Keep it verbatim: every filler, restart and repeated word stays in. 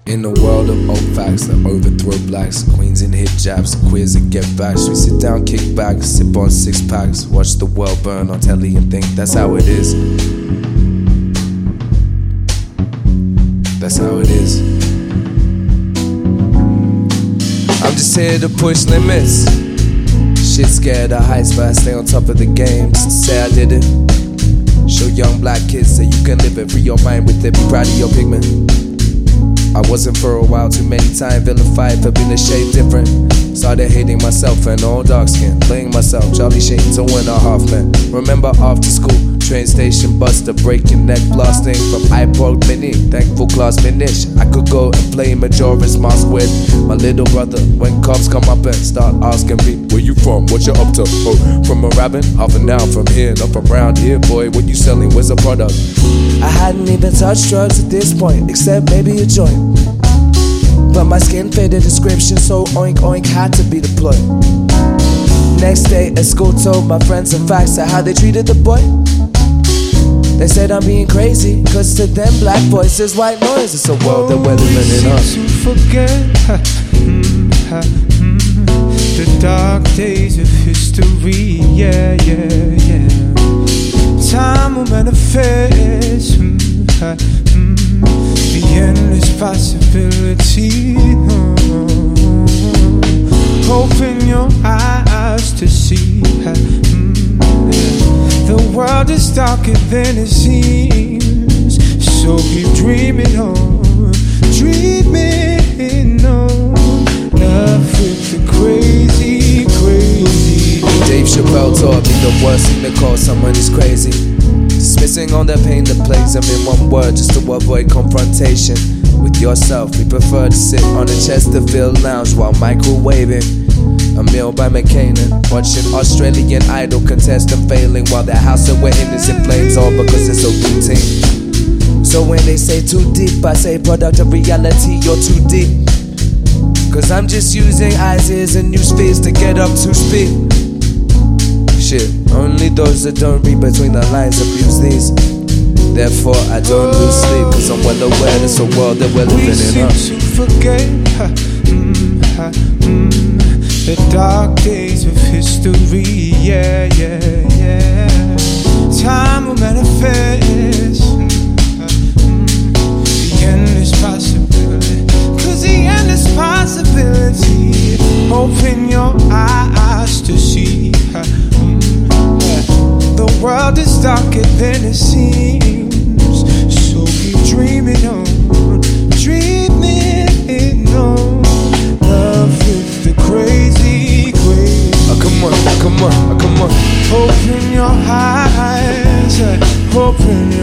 In a world of old facts that overthrow blacks, queens in hijabs, queers that get backs. We sit down, kick back, sip on six packs, watch the world burn on telly and think that's how it is. That's how it is. I'm just here to push limits. Shit scared of heights, but I stay on top of the game just to say I did it. Show young black kids that you can live it, free your mind with it, be proud of your pigment. I wasn't for a while, too many times vilified for being a shade different. Started hating myself and all dark skin, playing myself, Charlie Sheen, two and a half men. Remember after school, train station buster, breaking neck blasting from iPod mini, thankful class finish. I could go and play Majora's Mask with my little brother. When cops come up and start asking me, where you from, what you up to? Oh, from a rabbit, half an hour from here, not from around here, boy, what you selling, where's the product? I hadn't even touched drugs at this point, except maybe a joint. But my skin fit the description, so oink oink had to be the ploy. Next day at school, told my friends some facts of how they treated the boy. They said I'm being crazy, cause to them black boys is white noise. It's a world that we're living in. To forget ha, mm, ha, mm, the dark days of history, yeah, yeah, yeah. Time will manifest mm, ha, mm, the endless possibility. Oh, open your eyes to see ha, mm, yeah. The world is darker than it seems, so keep dreaming on, dreaming on. Love with the crazy, crazy. Dave Chappelle taught me the worst thing to call someone is crazy. Dismissing all the pain that plagues them in one word just to avoid confrontation with yourself. We prefer to sit on a Chesterfield lounge while microwaving a meal by McCain, watching Australian Idol contestant failing while their house that we're in is in flames, all because it's so routine. So when they say too deep, I say product of reality, you're too deep. Cause I'm just using eyes, ears and new spheres to get up to speed. Shit, only those that don't read between the lines abuse these. Therefore I don't lose sleep, cause I'm well aware there's a world that we're living we in. seem Huh? to forget ha, mm, ha, mm, the dark days of history, yeah, yeah, yeah. Time will manifest mm, ha, mm, the endless possibility, cause the endless possibility. Open your eyes to see ha, mm, yeah. The world is darker than it seems, so keep dreaming on, dreaming on. Love with the crazy, crazy. Oh, come on, come on, oh, come on. Open your eyes, open